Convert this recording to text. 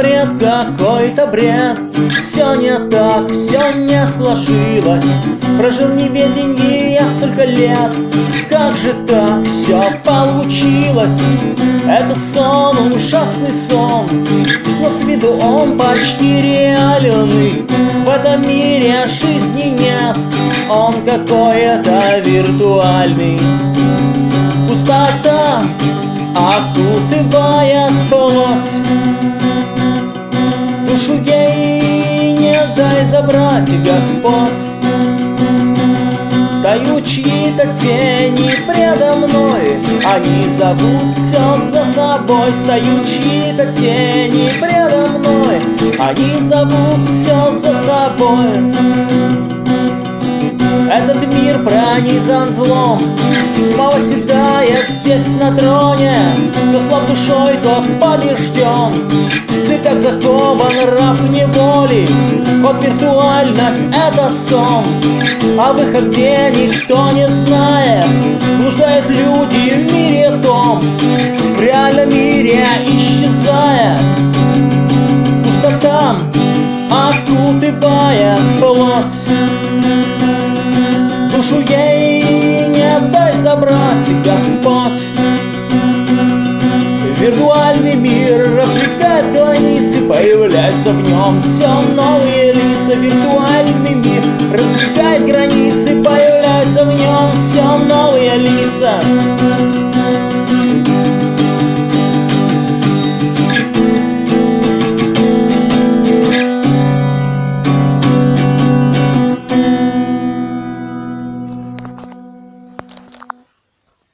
бред, какой-то бред. Все не так, все не сложилось. Прожил в неведении я столько лет. Как же так все получилось? Это сон, ужасный сон, но с виду он почти реальный. В этом мире жизни нет, он какой-то виртуальный. Пустота окутывает плоть, душу ей не дай забрать, Господь. Стою чьи-то тени предо мной, они зовут все за собой. Стою чьи-то тени предо мной, они зовут все за собой. Этот мир пронизан злом, тьма восседает здесь на троне. Кто слаб душой, тот побежден. В цепях закован раб неволи. Вот виртуальность — это сон, а выход где никто не знает. Блуждают люди в мире том, в реальном мире исчезая. Пустота окутывает плоть, душу ей не дай забрать, Господь. Виртуальный мир раздвигает границы, появляются в нем все новые лица. Виртуальный мир раздвигает границы, появляются в нем все новые лица.